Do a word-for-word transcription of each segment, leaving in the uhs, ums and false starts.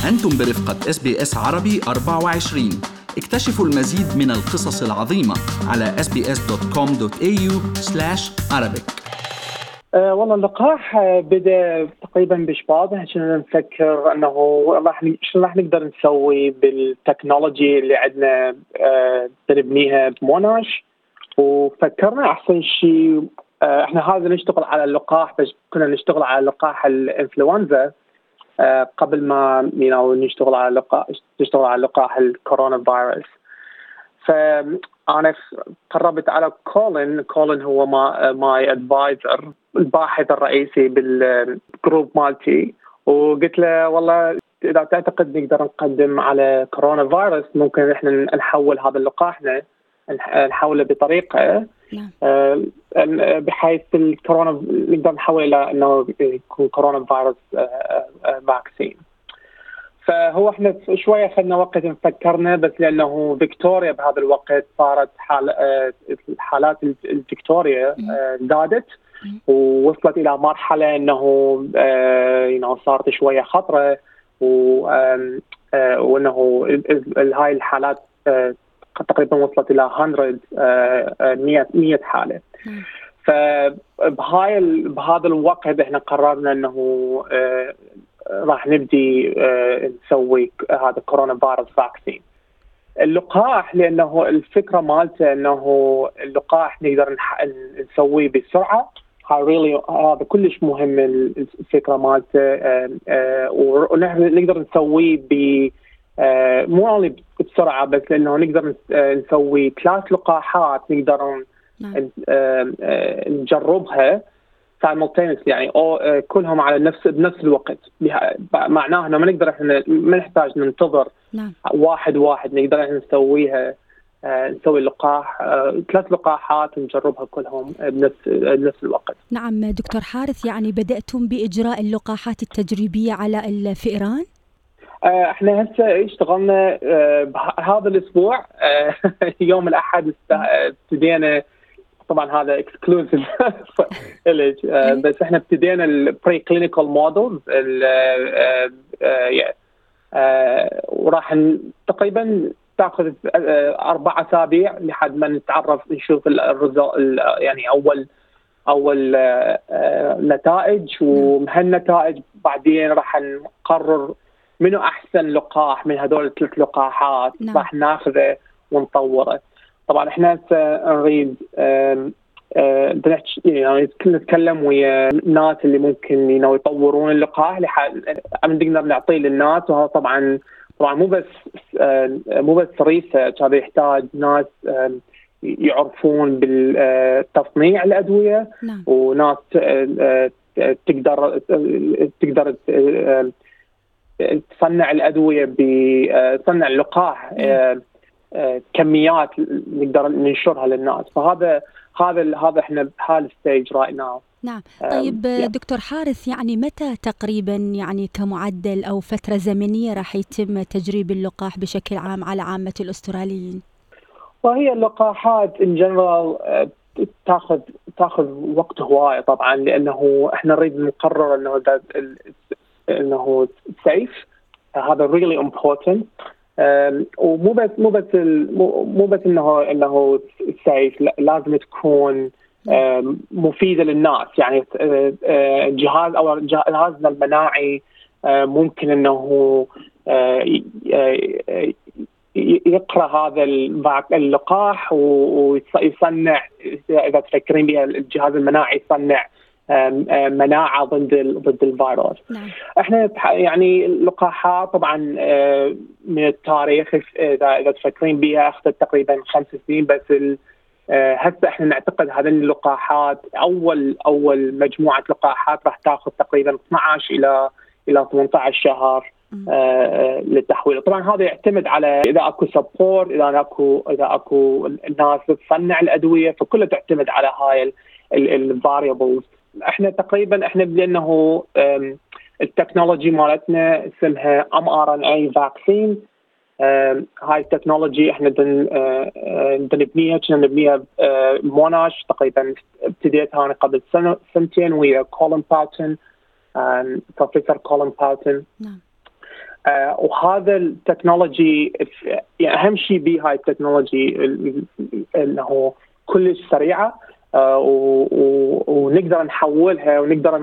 أنتم برفقة إس بي إس عربي أربعة وعشرين. اكتشفوا المزيد من القصص العظيمة على إس بي إس دوت كوم دوت إيه يو سلاش عربيك. أه والله اللقاح بدأ تقريبا بشباط عشان نفكر أنه راح شو راح نقدر نسوي بالتكنولوجي اللي عندنا أه نبنيها بموناش، وفكرنا أحسن شيء أه إحنا هذا نشتغل على اللقاح، بس كنا نشتغل على لقاح الإنفلونزا أه قبل ما you know, نشتغل على لقاح نشتغل على لقاح الكورونا فيروس. فأنا قربت على كولين كولين هو ما ماي ادفايزر، الباحث الرئيسي بالجروب مالتي، وقلت له والله إذا تعتقد نقدر نقدم على كورونا فيروس ممكن إحنا نحول هذا اللقاحنا نحوله بطريقة بحيث الكورونا نقدر نحوله إلى إنه يكون كورونا فيروس فاكسين. فهو احنا شويه اخذنا وقت نفكرنا، بس لانه فيكتوريا بهذا الوقت صارت حال حالات الفيكتوريا زادت ووصلت الى مرحله انه يعني صارت شويه خطره، وانه هاي الحالات تقريبا وصلت الى مية مية حاله. فبهاي بهذا الوقت احنا قررنا انه راح نبدي آه نسوي هذا كورونا فيروس فاكسين. اللقاح لأنه الفكرة مالته أنه اللقاح نقدر نسويه بسرعة، really هذا كلش مهم الفكرة مالته، آه آه ونقدر نسويه ب آه مو only بسرعة بس لأنه نقدر نسوي ثلاث لقاحات نقدر آه آه نجربها simultaneously، يعني أو كلهم على نفس بنفس الوقت. معناه إنه ما نقدر إحنا ما نحتاج ننتظر نعم. واحد واحد نقدر إحنا نسويها آه نسوي اللقاح آه ثلاث لقاحات ونجربها كلهم بنفس بنفس الوقت. نعم دكتور حارث، يعني بدأتم بإجراء اللقاحات التجريبية على الفئران؟ آه احنا هسه اشتغلنا آه هذا الأسبوع آه يوم الأحد ابتدينا. طبعا هذا اكسكلوسيف بس احنا ابتدينا البري كلينيكال مودلز وراح تقريبا تاخذ اربع اسابيع لحد ما نتعرف نشوف الريزلت، يعني اول اول نتائج، وهالنتائج بعدين راح نقرر منو احسن لقاح من هذول الثلاث لقاحات راح ناخذه ونطوره. طبعا احنا نريد يعني نتكلم ويا الناس اللي ممكن يطورون اللقاح نقدر نعطيه للناس، وهذا طبعا طبعا مو بس مو بس ريسيرش، هذا يحتاج ناس يعرفون بالتصنيع الادويه نعم. وناس تقدر تقدر تصنع الادويه بتصنع اللقاح نعم. كميات نقدر ننشرها للناس. فهذا هذا هذا احنا بحال ستيج رايت ناو. نعم. طيب دكتور حارث، يعني متى تقريبا يعني كمعدل او فتره زمنيه راح يتم تجريب اللقاح بشكل عام على عامه الاستراليين؟ وهي اللقاحات ان جنرال تاخذ تاخذ وقت هوايه طبعا، لانه احنا نريد نقرر انه انه سيف. هذا really important. ومو بس مو بس مو بس انه انه سيف، لازم تكون مفيده للناس. يعني جهاز او جهازنا المناعي ممكن انه يقرا هذا اللقاح ويصنع، اذا تفكرين بها الجهاز المناعي يصنع مناعة ضد ضد الفيروس. نعم. احنا يعني اللقاحات طبعا من التاريخ اذا اذا تفكرين بها اخذت تقريبا خمس سنين، بس هسه احنا نعتقد هذه اللقاحات اول اول مجموعة لقاحات راح تاخذ تقريبا اثنعش الى الى ثمانية عشر شهر آه للتحويل. طبعا هذا يعتمد على اذا اكو سبورت، اذا اكو اذا اكو الناس تصنع الادويه، فكلها تعتمد على هاي الفاريبلز. احنا تقريبا احنا لانه التكنولوجي مالتنا اسمها ام ار ان اي فاكسين. هاي التكنولوجي احنا دن نبنيها كنا نبنيها موناش. تقريبا ابتديت انا قبل سنه سنتين ويا كولين باوتن، بروفيسور كولين باوتن. نعم. آه وهذا التكنولوجي يعني أهم شيء بهاي التكنولوجي إنه كلش سريعة، آه ونقدر نحولها ونقدر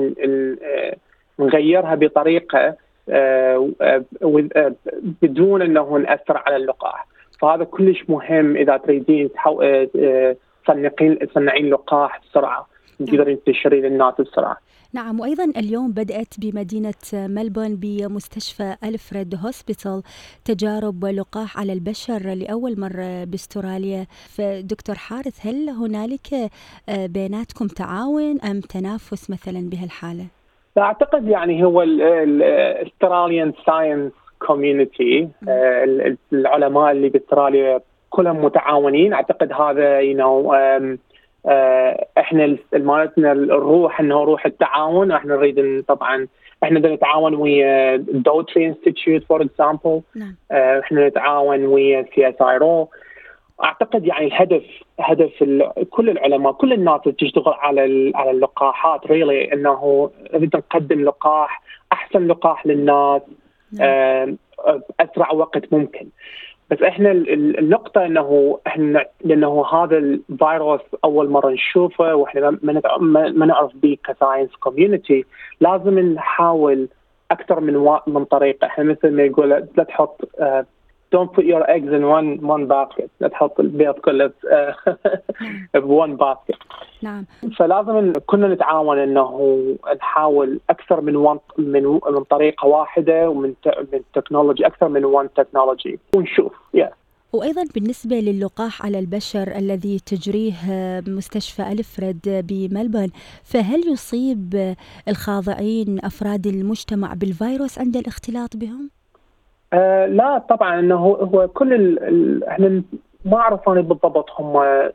نغيرها بطريقة آه آه بدون أنه نأثر على اللقاح. فهذا كلش مهم إذا تريدين تصنعين تصنعين لقاح بسرعة تقدرين تنتشرين للناس بسرعة. نعم، وأيضا اليوم بدأت بمدينة ملبورن بمستشفى ألفريد هوسبيتال تجارب لقاح على البشر لأول مرة باستراليا. فدكتور حارث، هل هنالك بيناتكم تعاون أم تنافس مثلا بهالحالة؟ أعتقد يعني هو الأستراليان ساينس كوميونيتي، العلماء اللي باستراليا كلهم متعاونين. أعتقد هذا you know, آه احنا مالتنا الروح انه روح التعاون. احنا نريد طبعا احنا نتعاون ويا دوتري انستيتيوت فور اكزامبل، احنا نتعاون ويا سي اس اي رو. اعتقد يعني الهدف هدف كل العلماء كل الناس اللي تشتغل على على اللقاحات ريلي انه نريد نقدم لقاح احسن لقاح للناس آه باسرع وقت ممكن. بس احنا النقطة انه احنا لانه هذا الفيروس اول مرة نشوفه واحنا ما نعرف به كساينس كوميونتي، لازم نحاول اكثر من من طريقة. احنا مثل ما يقول لا تحط uh, don't put your eggs in one one basket، لا تحط البيض كله بone basket. نعم. فلازم كنا نتعاون انه نحاول اكثر من ون من من طريقه واحده ومن من تكنولوجي اكثر من ون تكنولوجي ونشوف. yeah. وأيضا بالنسبة للقاح على البشر الذي تجريه مستشفى ألفريد بملبورن، فهل يصيب الخاضعين أفراد المجتمع بالفيروس عند الاختلاط بهم؟ آه لا طبعا، انه هو كل ال ال احنا ما اعرف انا بالضبط هم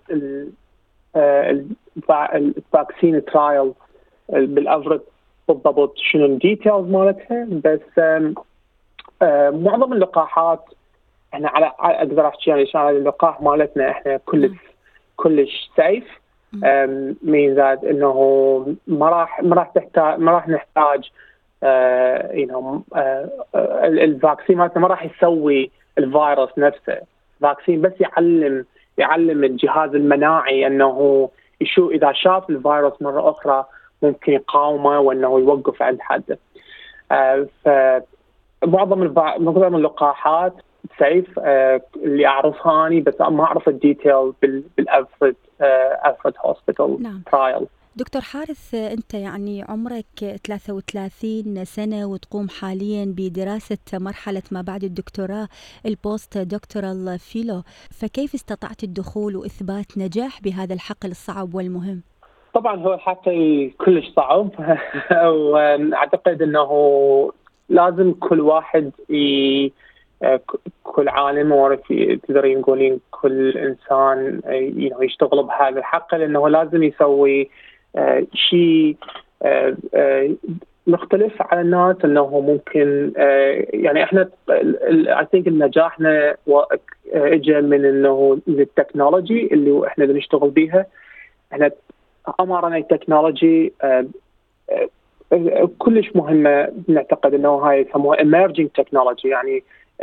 الفاكسين ترايل بالافرد بالضبط شنو الديتيلز مالتها، بس آه آه معظم اللقاحات احنا على اقدر احكي يعني عشان اللقاح مالتنا احنا كلش كلش سيف. مين زاد انه ما راح ما راح تحتاج ما راح نحتاج آه you know آه الفاكسين مالتنا ما راح يسوي الفيروس نفسه. الفاكسين بس يعلم يعلم الجهاز المناعي انه يشوف اذا شاف الفيروس مره اخرى ممكن يقاومه وانه يوقف عند حده. آه فمعظم معظم اللقاحات سيف آه اللي اعرفها اني، بس ما اعرف الديتيل بالألفريد ألفريد هوسبيتال ترايل. دكتور حارث، أنت يعني عمرك ثلاثة وثلاثين سنة وتقوم حاليا بدراسة مرحلة ما بعد الدكتوراه البوست دكتورال فيلو، فكيف استطعت الدخول وإثبات نجاح بهذا الحقل الصعب والمهم؟ طبعا هو الحقل كلش صعب وأعتقد أنه لازم كل واحد ي... كل عالم وعرف تقدرين تقولين كل إنسان يشتغل بهذا الحقل أنه لازم يسوي آه شيء آه آه مختلف على الناس. انه ممكن آه يعني احنا I think نجاحنا اجى من انه التكنولوجي اللي احنا بنشتغل بيها. احنا امرنا التكنولوجي آه آه كلش مهمه. نعتقد انه هاي يسموها emerging technology، يعني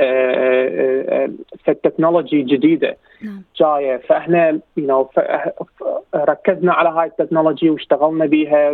فالتكنولوجي جديدة جاية، فإحنا you know ركزنا على هاي التكنولوجي واشتغلنا بيها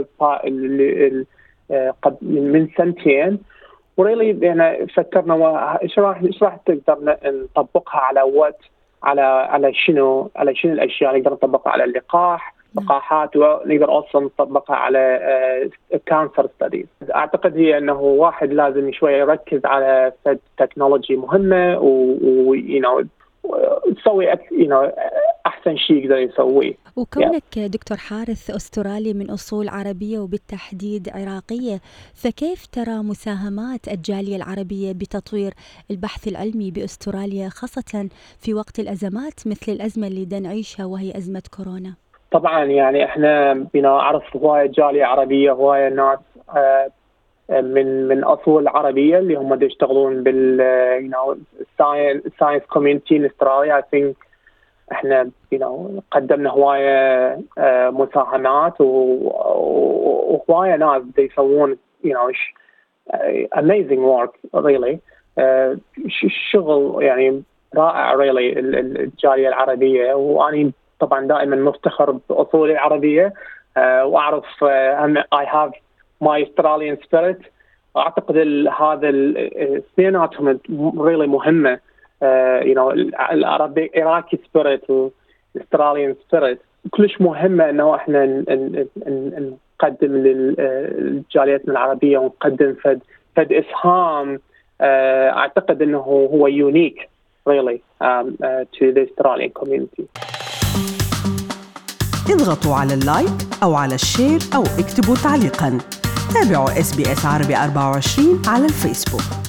من سنتين. وريلي يعني فكرنا ايش راح ايش راح تقدر نطبقها على وات على على شنو على شنو الاشياء نقدر نطبقها على اللقاح لقاحات، ونقدر اصلا نطبقها على كانسر ستاديز. اعتقد هي انه واحد لازم شويه يركز على تكنولوجي مهمه ويو نو تسوي يو نو احسن شيء يقدر يسويه. وكونك yeah. دكتور حارث استرالي من اصول عربيه وبالتحديد عراقيه، فكيف ترى مساهمات الجاليه العربيه بتطوير البحث العلمي باستراليا، خاصه في وقت الازمات مثل الازمه اللي دا نعيشها وهي ازمه كورونا؟ طبعا يعني احنا بنا اعرف هوايه جاليه عربيه، هوايه ناس من من اصول عربيه اللي هم يشتغلون بال يو نو ساينس كوميونتي استراليا. اي ثينك احنا يو نو قدمنا هوايه مساهمات وهوايه ناس يسوون يو نو amazing work really. uh, شغل يعني رائع really الجالية العربية، وأنا طبعا دائما مفتخر بأصولي العربية. uh, وأعرف uh, I have my Australian spirit. أعتقد هذا الاثنيناتهم really مهمة. uh, you know العربي Iraqi spirit و Australian spirit كلش مهمة إنه إحنا نقدم للجاليتنا العربية ونقدم فد فد إسهام. uh, أعتقد إنه هو unique really um, uh, to the Australian community. اضغطوا على اللايك أو على الشير أو اكتبوا تعليقاً. تابعوا إس بي إس عربي أربعة وعشرين على الفيسبوك.